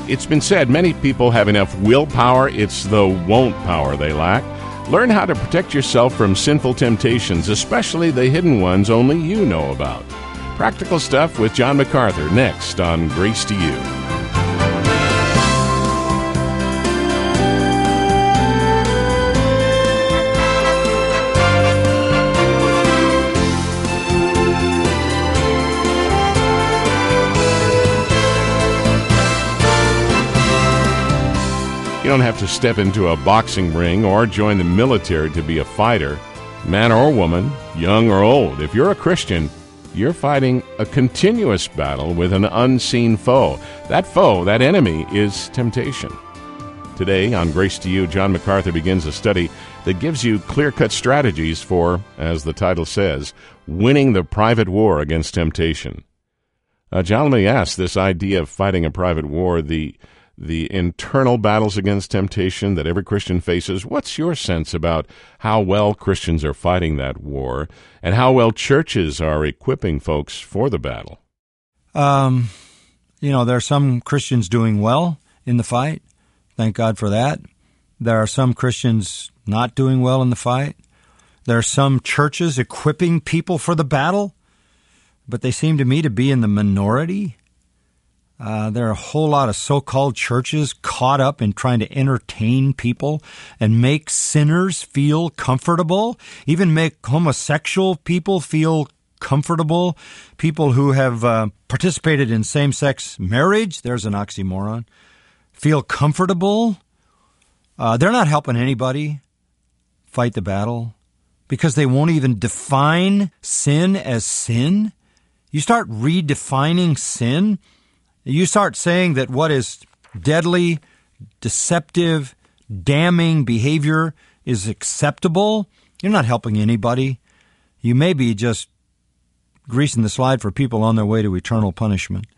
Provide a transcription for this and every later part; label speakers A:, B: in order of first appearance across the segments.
A: It's been said many people have enough willpower, it's the won't power they lack. Learn how to protect yourself from sinful temptations, especially the hidden ones only you know about. Practical Stuff with John MacArthur, next on Grace to You. You don't have to step into a boxing ring or join the military to be a fighter, man or woman, young or old. If you're a Christian, you're fighting a continuous battle with an unseen foe. That foe, that enemy, is temptation. Today on Grace to You, John MacArthur begins a study that gives you clear-cut strategies for, as the title says, winning the private war against temptation. John, let me ask, this idea of fighting a private war, the internal battles against temptation that every Christian faces, what's your sense about how well Christians are fighting that war and how well churches are equipping folks for the battle?
B: There are some Christians doing well in the fight. Thank God for that. There are some Christians not doing well in the fight. There are some churches equipping people for the battle, but they seem to me to be in the minority. There are a whole lot of so-called churches caught up in trying to entertain people and make sinners feel comfortable, even make homosexual people feel comfortable, people who have participated in same-sex marriage, there's an oxymoron, feel comfortable. They're not helping anybody fight the battle because they won't even define sin as sin. You start redefining sin, you start saying that what is deadly, deceptive, damning behavior is acceptable, you're not helping anybody. You may be just greasing the slide for people on their way to eternal punishment.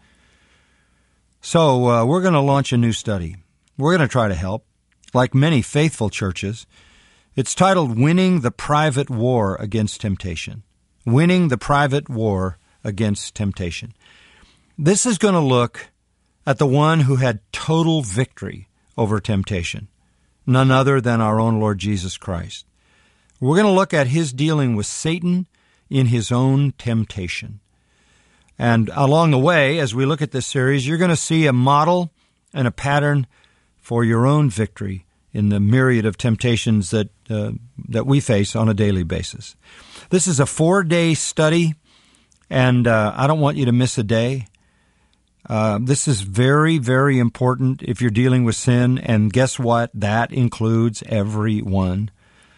B: So we're going to launch a new study. We're going to try to help, like many faithful churches. It's titled Winning the Private War Against Temptation. Winning the Private War Against Temptation. This is going to look at the one who had total victory over temptation, none other than our own Lord Jesus Christ. We're going to look at his dealing with Satan in his own temptation. And along the way, as we look at this series, you're going to see a model and a pattern for your own victory in the myriad of temptations that we face on a daily basis. This is a 4-day study, and I don't want you to miss a day. This is very, very important if you're dealing with sin, and guess what? That includes everyone.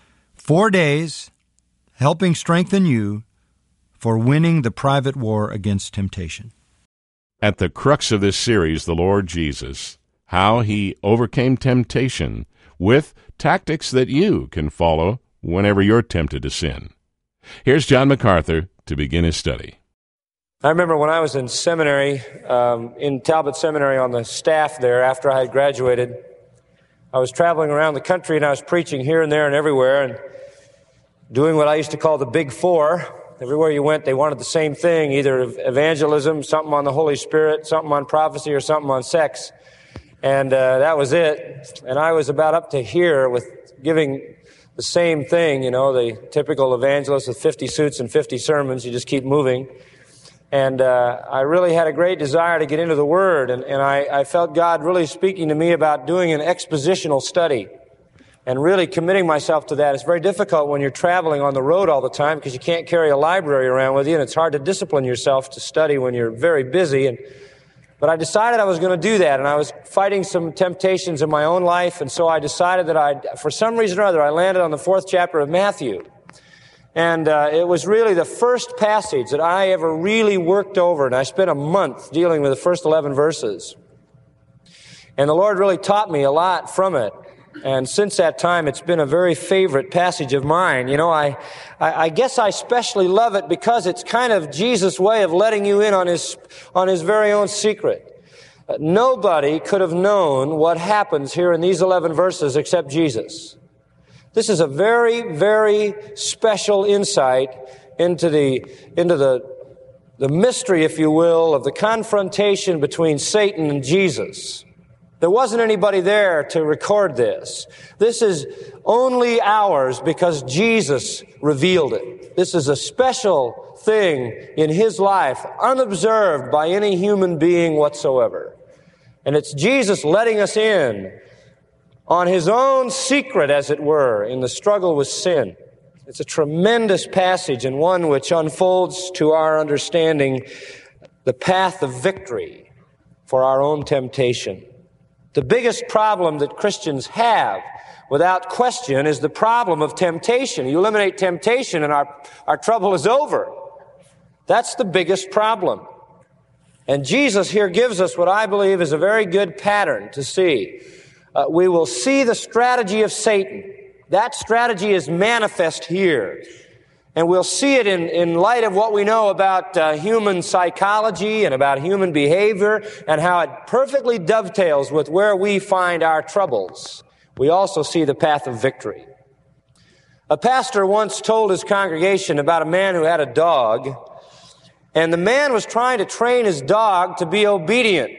B: 4 days helping strengthen you for winning the private war against temptation.
A: At the crux of this series, the Lord Jesus, how he overcame temptation with tactics that you can follow whenever you're tempted to sin. Here's John MacArthur to begin his study.
C: I remember when I was in seminary, in Talbot Seminary on the staff there after I had graduated, I was traveling around the country and I was preaching here and there and everywhere and doing what I used to call the Big Four. Everywhere you went, they wanted the same thing, either evangelism, something on the Holy Spirit, something on prophecy, or something on sex. And that was it. And I was about up to here with giving the same thing, the typical evangelist with 50 suits and 50 sermons. You just keep moving. And I really had a great desire to get into the Word, and I felt God really speaking to me about doing an expositional study and really committing myself to that. It's very difficult when you're traveling on the road all the time because you can't carry a library around with you, and it's hard to discipline yourself to study when you're very busy. But I decided I was going to do that, and I was fighting some temptations in my own life, and so I decided that for some reason or other, I landed on the 4th chapter of Matthew. And it was really the first passage that I ever really worked over, and I spent a month dealing with the first 11 verses. And the Lord really taught me a lot from it. And since that time, it's been a very favorite passage of mine. I guess I especially love it because it's kind of Jesus' way of letting you in on his very own secret. Nobody could have known what happens here in these 11 verses except Jesus. This is a very, very special insight into the mystery, if you will, of the confrontation between Satan and Jesus. There wasn't anybody there to record this. This is only ours because Jesus revealed it. This is a special thing in His life, unobserved by any human being whatsoever. And it's Jesus letting us in on His own secret, as it were, in the struggle with sin. It's a tremendous passage and one which unfolds to our understanding the path of victory for our own temptation. The biggest problem that Christians have, without question, is the problem of temptation. You eliminate temptation and our trouble is over. That's the biggest problem. And Jesus here gives us what I believe is a very good pattern to see. We will see the strategy of Satan. That strategy is manifest here. And we'll see it in light of what we know about human psychology and about human behavior and how it perfectly dovetails with where we find our troubles. We also see the path of victory. A pastor once told his congregation about a man who had a dog, and the man was trying to train his dog to be obedient.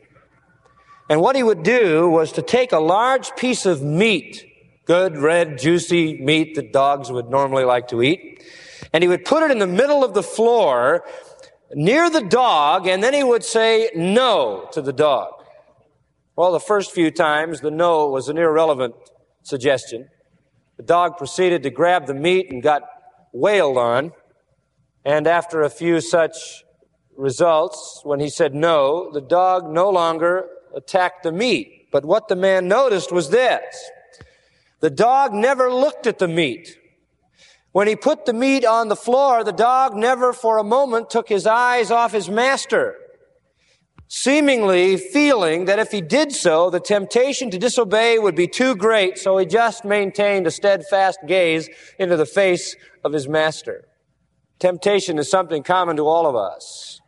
C: And what he would do was to take a large piece of meat, good, red, juicy meat that dogs would normally like to eat, and he would put it in the middle of the floor near the dog, and then he would say no to the dog. Well, the first few times, the no was an irrelevant suggestion. The dog proceeded to grab the meat and got wailed on, and after a few such results, when he said no, the dog no longer attacked the meat. But what the man noticed was this: the dog never looked at the meat. When he put the meat on the floor, the dog never for a moment took his eyes off his master, seemingly feeling that if he did so, the temptation to disobey would be too great, so he just maintained a steadfast gaze into the face of his master. Temptation is something common to all of us.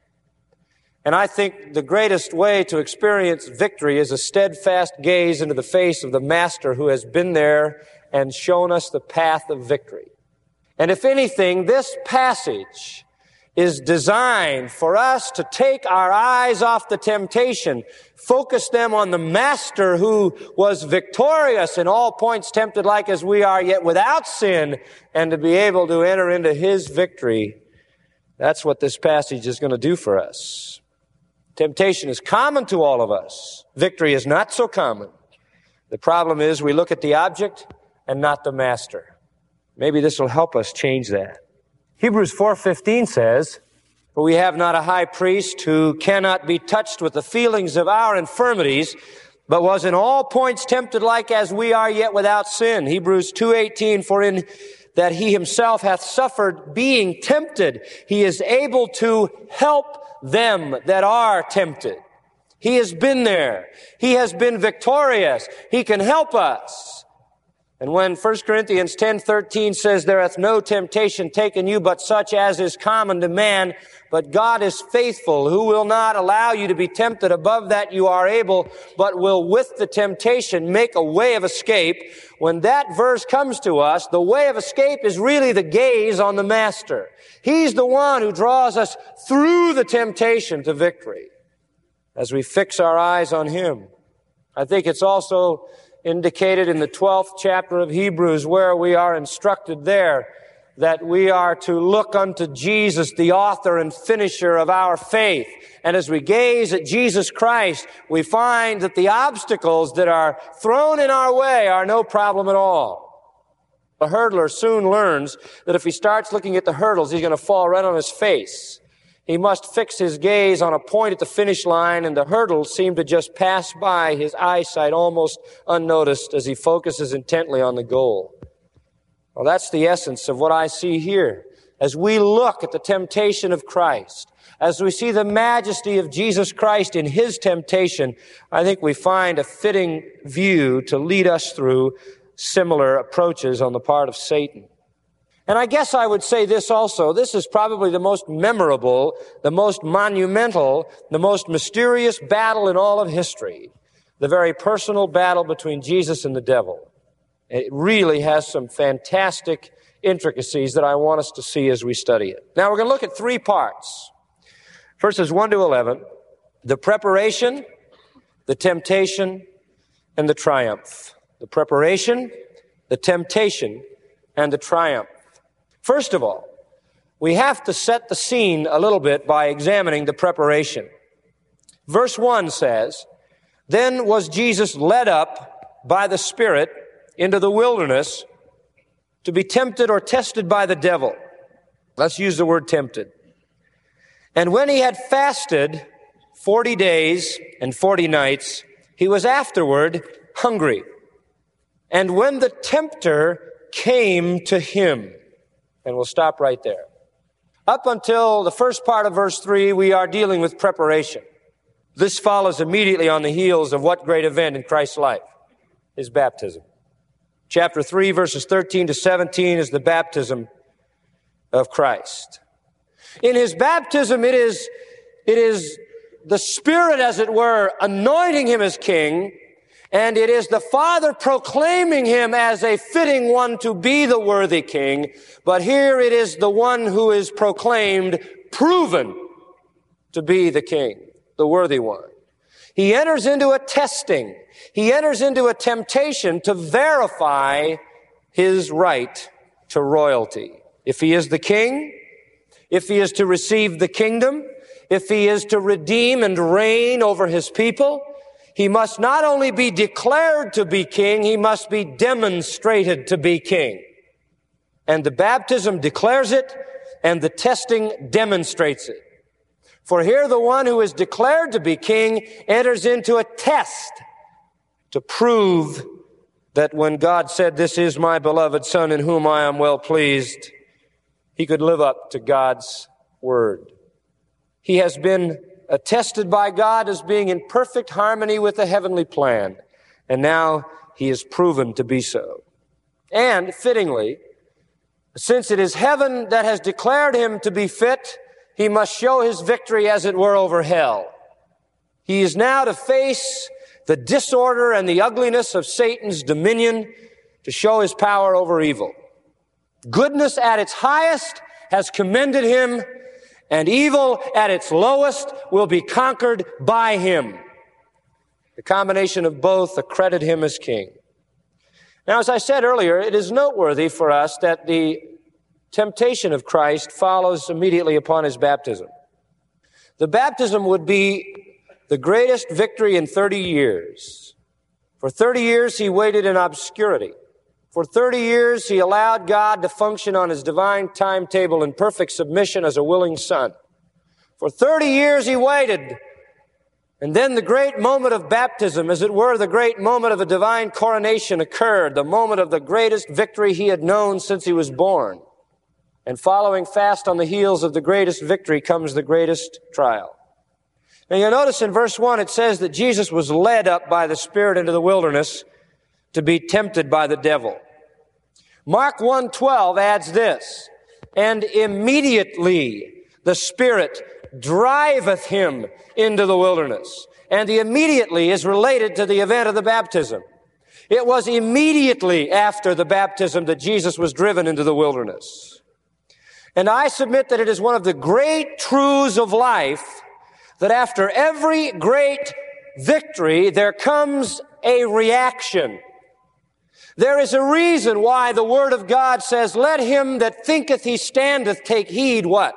C: And I think the greatest way to experience victory is a steadfast gaze into the face of the Master who has been there and shown us the path of victory. And if anything, this passage is designed for us to take our eyes off the temptation, focus them on the Master who was victorious in all points tempted like as we are, yet without sin, and to be able to enter into His victory. That's what this passage is going to do for us. Temptation is common to all of us. Victory is not so common. The problem is we look at the object and not the Master. Maybe this will help us change that. Hebrews 4:15 says, "For we have not a high priest who cannot be touched with the feelings of our infirmities, but was in all points tempted like as we are, yet without sin." Hebrews 2:18, "For in that He Himself hath suffered being tempted, He is able to help them that are tempted." He has been there. He has been victorious. He can help us. And when 1 Corinthians 10:13 says, "There hath no temptation taken you but such as is common to man, but God is faithful, who will not allow you to be tempted above that you are able, but will with the temptation make a way of escape." When that verse comes to us, the way of escape is really the gaze on the Master. He's the one who draws us through the temptation to victory as we fix our eyes on Him. I think it's also indicated in the 12th chapter of Hebrews, where we are instructed there that we are to look unto Jesus, the author and finisher of our faith. And as we gaze at Jesus Christ, we find that the obstacles that are thrown in our way are no problem at all. A hurdler soon learns that if he starts looking at the hurdles, he's going to fall right on his face. He must fix his gaze on a point at the finish line, and the hurdles seem to just pass by his eyesight almost unnoticed as he focuses intently on the goal. Well, that's the essence of what I see here. As we look at the temptation of Christ, as we see the majesty of Jesus Christ in His temptation, I think we find a fitting view to lead us through similar approaches on the part of Satan. And I guess I would say this also. This is probably the most memorable, the most monumental, the most mysterious battle in all of history. The very personal battle between Jesus and the devil. It really has some fantastic intricacies that I want us to see as we study it. Now we're going to look at three parts. Verses 1 to 11, the preparation, the temptation, and the triumph. The preparation, the temptation, and the triumph. First of all, we have to set the scene a little bit by examining the preparation. Verse 1 says, "Then was Jesus led up by the Spirit into the wilderness to be tempted or tested by the devil." Let's use the word tempted. "And when he had fasted 40 days and 40 nights, he was afterward hungry. And when the tempter came to him," and we'll stop right there. Up until the first part of verse 3, we are dealing with preparation. This follows immediately on the heels of what great event in Christ's life? His baptism. Chapter 3, verses 13 to 17 is the baptism of Christ. In his baptism, it is the Spirit, as it were, anointing him as king, and it is the Father proclaiming him as a fitting one to be the worthy king. But here it is the one who is proclaimed, proven to be the king, the worthy one. He enters into a testing. He enters into a temptation to verify his right to royalty. If he is the king, if he is to receive the kingdom, if he is to redeem and reign over his people, he must not only be declared to be king, he must be demonstrated to be king. And the baptism declares it, and the testing demonstrates it. For here the one who is declared to be king enters into a test to prove that when God said, "This is my beloved Son in whom I am well pleased," he could live up to God's word. He has been attested by God as being in perfect harmony with the heavenly plan, and now he is proven to be so. And fittingly, since it is heaven that has declared him to be fit, he must show his victory, as it were, over hell. He is now to face the disorder and the ugliness of Satan's dominion, to show his power over evil. Goodness at its highest has commended him, and evil at its lowest will be conquered by him. The combination of both accredit him as king. Now, as I said earlier, it is noteworthy for us that the temptation of Christ follows immediately upon his baptism. The baptism would be the greatest victory in 30 years. For 30 years, he waited in obscurity. For 30 years, he allowed God to function on his divine timetable in perfect submission as a willing son. For 30 years, he waited. And then the great moment of baptism, as it were, the great moment of a divine coronation occurred, the moment of the greatest victory he had known since he was born. And following fast on the heels of the greatest victory comes the greatest trial. Now you'll notice in verse 1 it says that Jesus was led up by the Spirit into the wilderness to be tempted by the devil. Mark 1:12 adds this, "And immediately the Spirit driveth him into the wilderness." And the immediately is related to the event of the baptism. It was immediately after the baptism that Jesus was driven into the wilderness. And I submit that it is one of the great truths of life that after every great victory, there comes a reaction. There is a reason why the Word of God says, "Let him that thinketh he standeth take heed," what?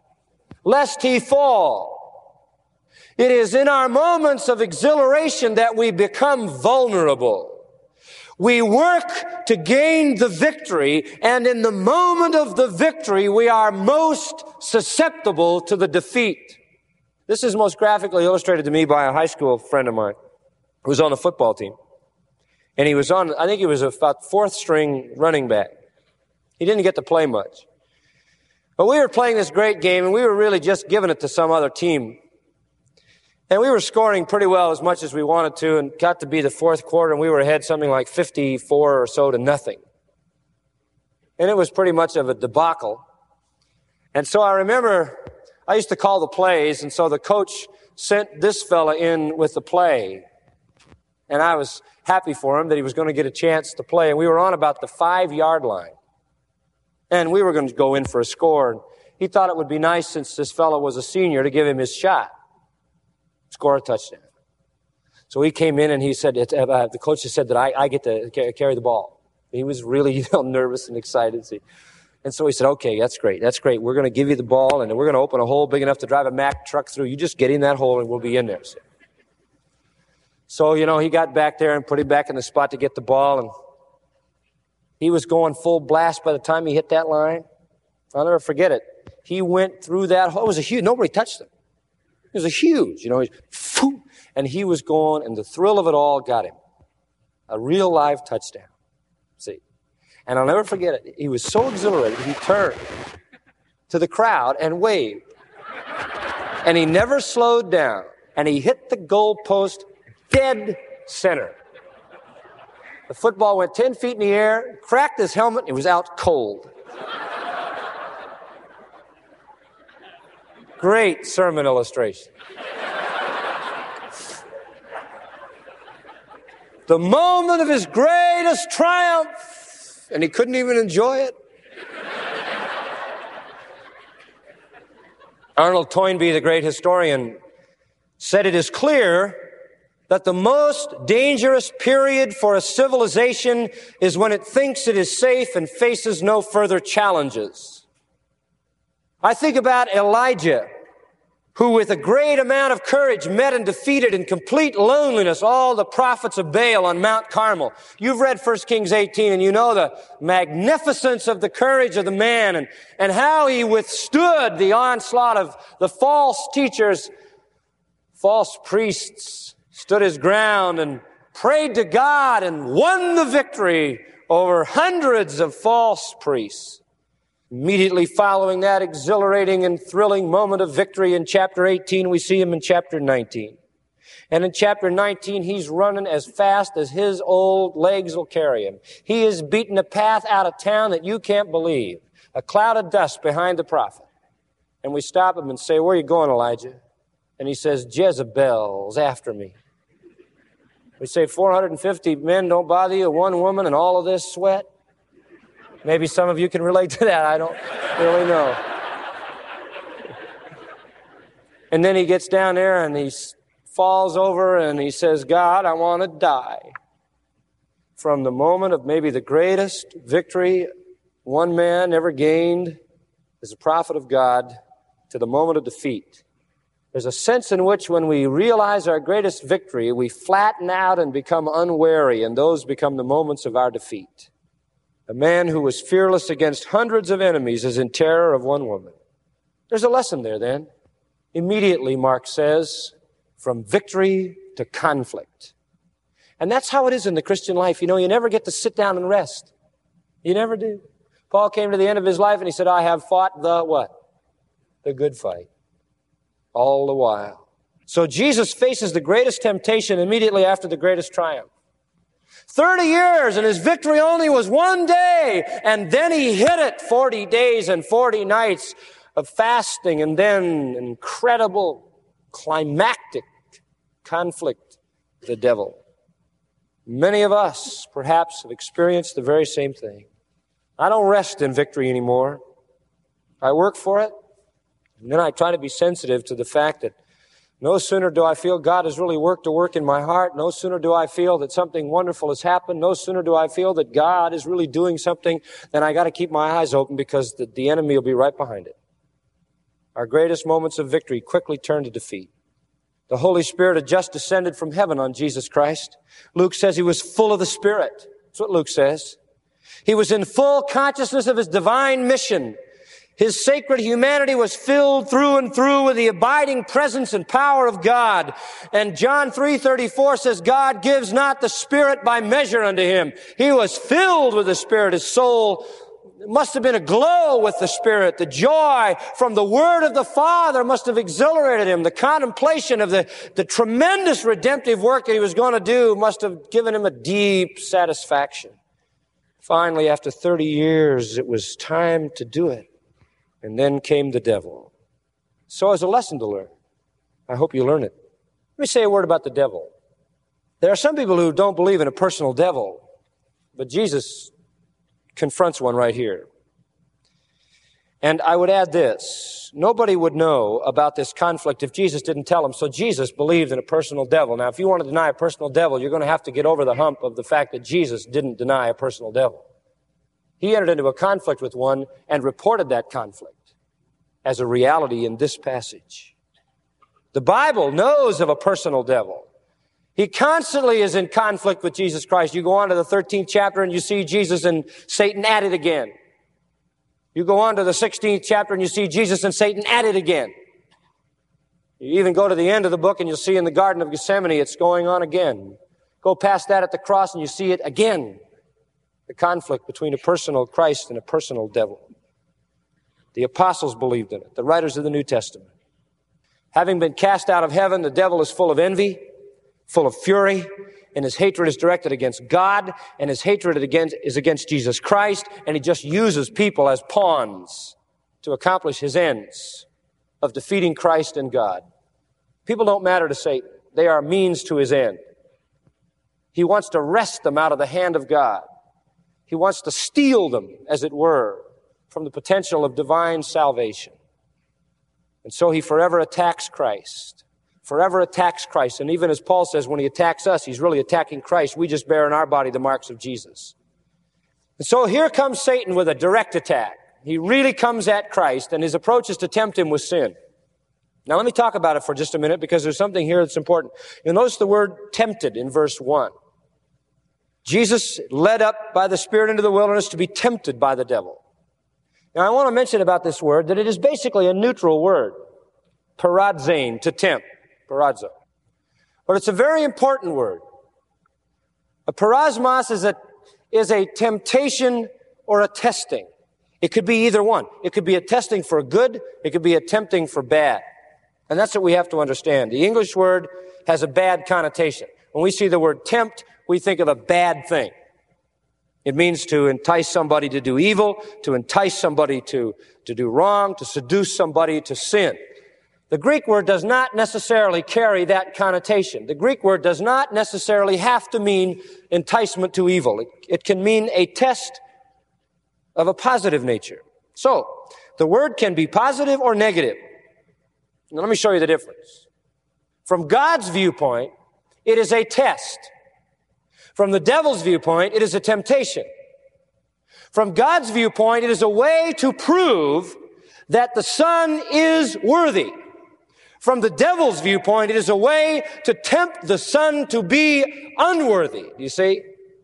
C: "Lest he fall." It is in our moments of exhilaration that we become vulnerable. We work to gain the victory, and in the moment of the victory, we are most susceptible to the defeat. This is most graphically illustrated to me by a high school friend of mine who was on the football team. And he was on, I think he was about fourth string running back. He didn't get to play much. But we were playing this great game, and we were really just giving it to some other team. And we were scoring pretty well, as much as we wanted to, and got to be the fourth quarter, and we were ahead something like 54 or so to nothing. And it was pretty much of a debacle. And so I remember I used to call the plays, and so the coach sent this fella in with the play. And I was happy for him that he was going to get a chance to play. And we were on about the 5-yard line. And we were going to go in for a score. And he thought it would be nice, since this fellow was a senior, to give him his shot. Score a touchdown. So he came in and he said, the coach said that I get to carry the ball. He was really nervous and excited. See? And so he said, okay, that's great. We're going to give you the ball, and we're going to open a hole big enough to drive a Mack truck through. You just get in that hole, and we'll be in there. So, he got back there and put him back in the spot to get the ball, and he was going full blast by the time he hit that line. I'll never forget it. He went through that hole. It was a huge, nobody touched him. It was a huge, and he was going, and the thrill of it all got him. A real live touchdown. See? And I'll never forget it. He was so exhilarated, he turned to the crowd and waved. And he never slowed down. And he hit the goal post dead center. The football went 10 feet in the air, cracked his helmet, and it was out cold. Great sermon illustration. The moment of his greatest triumph, and he couldn't even enjoy it. Arnold Toynbee, the great historian, said it is clear that the most dangerous period for a civilization is when it thinks it is safe and faces no further challenges. I think about Elijah, who with a great amount of courage met and defeated in complete loneliness all the prophets of Baal on Mount Carmel. You've read 1 Kings 18 and you know the magnificence of the courage of the man and how he withstood the onslaught of the false teachers, false priests, stood his ground and prayed to God and won the victory over hundreds of false priests. Immediately following that exhilarating and thrilling moment of victory in chapter 18, we see him in chapter 19. And in chapter 19, he's running as fast as his old legs will carry him. He is beating a path out of town that you can't believe. A cloud of dust behind the prophet. And we stop him and say, where are you going, Elijah? And he says, Jezebel's after me. We say, 450 men don't bother you, one woman and all of this sweat? Maybe some of you can relate to that. I don't really know. And then he gets down there and he falls over and he says, God, I want to die. From the moment of maybe the greatest victory one man ever gained as a prophet of God to the moment of defeat. There's a sense in which when we realize our greatest victory, we flatten out and become unwary, and those become the moments of our defeat. A man who was fearless against hundreds of enemies is in terror of one woman. There's a lesson there then. Immediately, Mark says, from victory to conflict. And that's how it is in the Christian life. You never get to sit down and rest. You never do. Paul came to the end of his life and he said, I have fought the what? The good fight. All the while. So Jesus faces the greatest temptation immediately after the greatest triumph. 30 years and his victory only was one day, and then he hit it. 40 days and 40 nights of fasting, and then incredible climactic conflict with the devil. Many of us perhaps have experienced the very same thing. I don't rest in victory anymore. I work for it, and then I try to be sensitive to the fact that no sooner do I feel God has really worked a work in my heart, no sooner do I feel that something wonderful has happened, no sooner do I feel that God is really doing something, then I got to keep my eyes open because the enemy will be right behind it. Our greatest moments of victory quickly turn to defeat. The Holy Spirit had just descended from heaven on Jesus Christ. Luke says he was full of the Spirit. That's what Luke says. He was in full consciousness of his divine mission. His sacred humanity was filled through and through with the abiding presence and power of God. And John 3:34 says, God gives not the Spirit by measure unto him. He was filled with the Spirit. His soul must have been aglow with the Spirit. The joy from the Word of the Father must have exhilarated him. The contemplation of the tremendous redemptive work that he was going to do must have given him a deep satisfaction. Finally, after 30 years, it was time to do it. And then came the devil. So as a lesson to learn, I hope you learn it. Let me say a word about the devil. There are some people who don't believe in a personal devil, but Jesus confronts one right here. And I would add this. Nobody would know about this conflict if Jesus didn't tell them. So Jesus believed in a personal devil. Now, if you want to deny a personal devil, you're going to have to get over the hump of the fact that Jesus didn't deny a personal devil. He entered into a conflict with one and reported that conflict as a reality in this passage. The Bible knows of a personal devil. He constantly is in conflict with Jesus Christ. You go on to the 13th chapter and you see Jesus and Satan at it again. You go on to the 16th chapter and you see Jesus and Satan at it again. You even go to the end of the book and you'll see in the Garden of Gethsemane it's going on again. Go past that at the cross and you see it again. The conflict between a personal Christ and a personal devil. The apostles believed in it, the writers of the New Testament. Having been cast out of heaven, the devil is full of envy, full of fury, and his hatred is directed against God, and his hatred is against Jesus Christ, and he just uses people as pawns to accomplish his ends of defeating Christ and God. People don't matter to Satan. They are means to his end. He wants to wrest them out of the hand of God. He wants to steal them, as it were, from the potential of divine salvation. And so he forever attacks Christ. Forever attacks Christ. And even as Paul says, when he attacks us, he's really attacking Christ. We just bear in our body the marks of Jesus. And so here comes Satan with a direct attack. He really comes at Christ, and his approach is to tempt him with sin. Now let me talk about it for just a minute, because there's something here that's important. You'll notice the word tempted in verse 1. Jesus led up by the Spirit into the wilderness to be tempted by the devil. Now I want to mention about this word that it is basically a neutral word. Parazane, to tempt. Parazo. But it's a very important word. A parasmos is a temptation or a testing. It could be either one. It could be a testing for good. It could be a tempting for bad. And that's what we have to understand. The English word has a bad connotation. When we see the word tempt, we think of a bad thing. It means to entice somebody to do evil, to entice somebody to do wrong, to seduce somebody to sin. The Greek word does not necessarily carry that connotation. The Greek word does not necessarily have to mean enticement to evil. It can mean a test of a positive nature. So, the word can be positive or negative. Now, let me show you the difference. From God's viewpoint, it is a test. From the devil's viewpoint, it is a temptation. From God's viewpoint, it is a way to prove that the Son is worthy. From the devil's viewpoint, it is a way to tempt the Son to be unworthy. Do you see?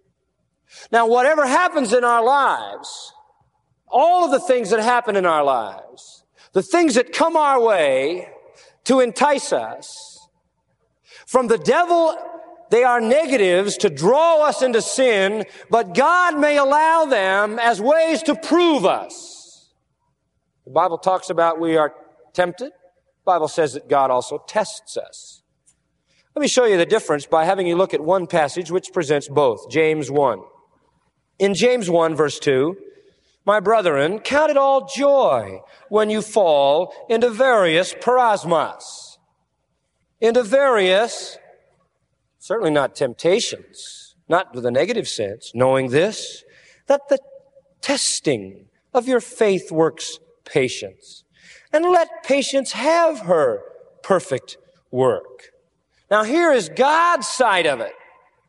C: Now, whatever happens in our lives, all of the things that happen in our lives, the things that come our way to entice us, from the devil, they are negatives to draw us into sin, but God may allow them as ways to prove us. The Bible talks about we are tempted. The Bible says that God also tests us. Let me show you the difference by having you look at one passage which presents both. James 1. In James 1, verse 2, my brethren, count it all joy when you fall into various parasmos. Into various, certainly not temptations, not with a negative sense, knowing this, that the testing of your faith works patience. And let patience have her perfect work. Now here is God's side of it.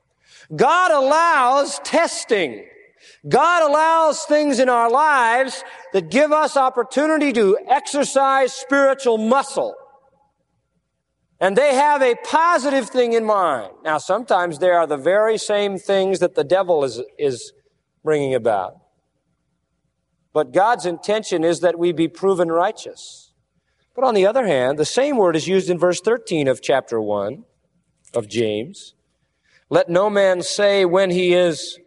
C: God allows testing. God allows things in our lives that give us opportunity to exercise spiritual muscle. And they have a positive thing in mind. Now sometimes they are the very same things that the devil is bringing about. But God's intention is that we be proven righteous. But on the other hand, the same word is used in verse 13 of chapter 1 of James. Let no man say when he is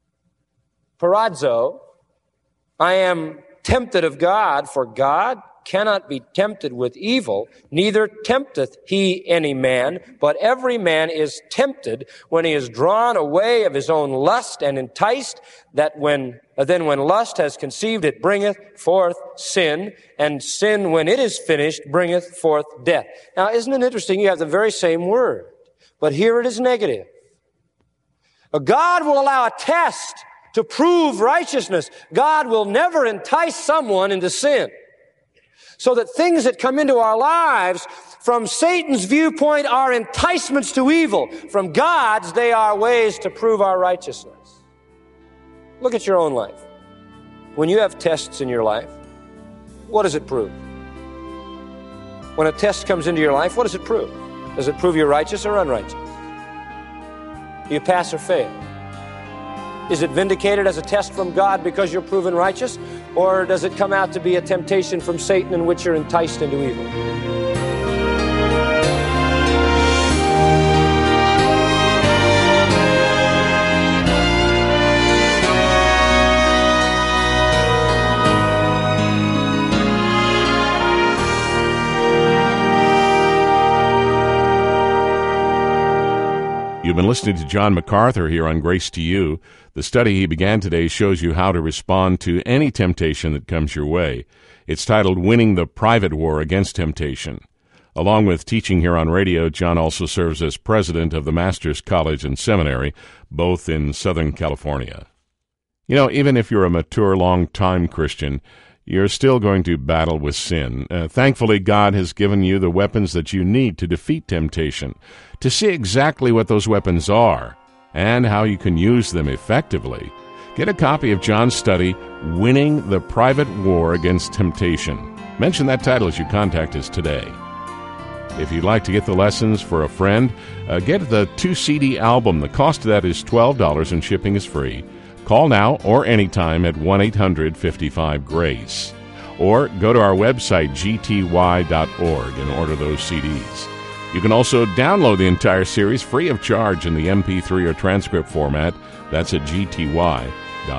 C: parazo, I am tempted of God, for God cannot be tempted with evil, neither tempteth he any man, but every man is tempted when he is drawn away of his own lust and enticed, then when lust has conceived, it bringeth forth sin, and sin, when it is finished, bringeth forth death. Now, isn't it interesting? You have the very same word, but here it is negative. God will allow a test to prove righteousness. God will never entice someone into sin. So that things that come into our lives from Satan's viewpoint are enticements to evil. From God's, they are ways to prove our righteousness. Look at your own life. When you have tests in your life, what does it prove? When a test comes into your life, what does it prove? Does it prove you're righteous or unrighteous? Do you pass or fail? Is it vindicated as a test from God because you're proven righteous? Or does it come out to be a temptation from Satan in which you're enticed into evil?
A: You've been listening to John MacArthur here on Grace to You. The study he began today shows you how to respond to any temptation that comes your way. It's titled Winning the Private War Against Temptation. Along with teaching here on radio, John also serves as president of the Master's College and Seminary, both in Southern California. You know, even if you're a mature, long-time Christian, you're still going to battle with sin. Thankfully, God has given you the weapons that you need to defeat temptation. To see exactly what those weapons are and how you can use them effectively, get a copy of John's study, Winning the Private War Against Temptation. Mention that title as you contact us today. If you'd like to get the lessons for a friend, get the 2-CD album. The cost of that is $12 and shipping is free. Call now or anytime at 1-800-55-GRACE. Or go to our website, gty.org, and order those CDs. You can also download the entire series free of charge in the MP3 or transcript format. That's at gty.org.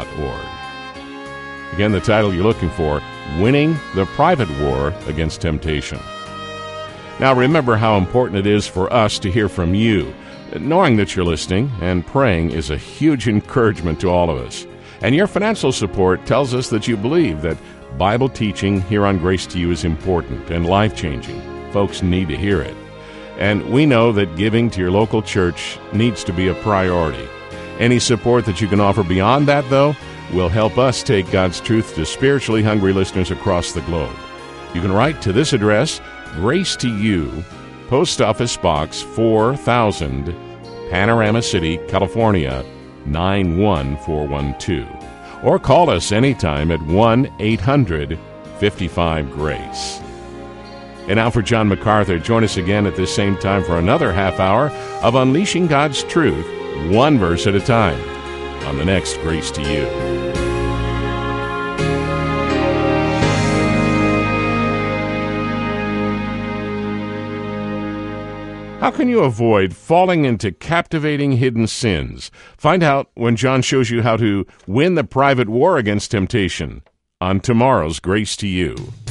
A: Again, the title you're looking for, Winning the Private War Against Temptation. Now, remember how important it is for us to hear from you. Knowing that you're listening and praying is a huge encouragement to all of us. And your financial support tells us that you believe that Bible teaching here on Grace to You is important and life-changing. Folks need to hear it. And we know that giving to your local church needs to be a priority. Any support that you can offer beyond that, though, will help us take God's truth to spiritually hungry listeners across the globe. You can write to this address, Grace to You, Post Office Box 4000, Panorama City, California, 91412. Or call us anytime at 1-800-55-GRACE. And now for John MacArthur, join us again at this same time for another half hour of Unleashing God's Truth, one verse at a time, on the next Grace to You. How can you avoid falling into captivating hidden sins? Find out when John shows you how to win the private war against temptation on tomorrow's Grace to You.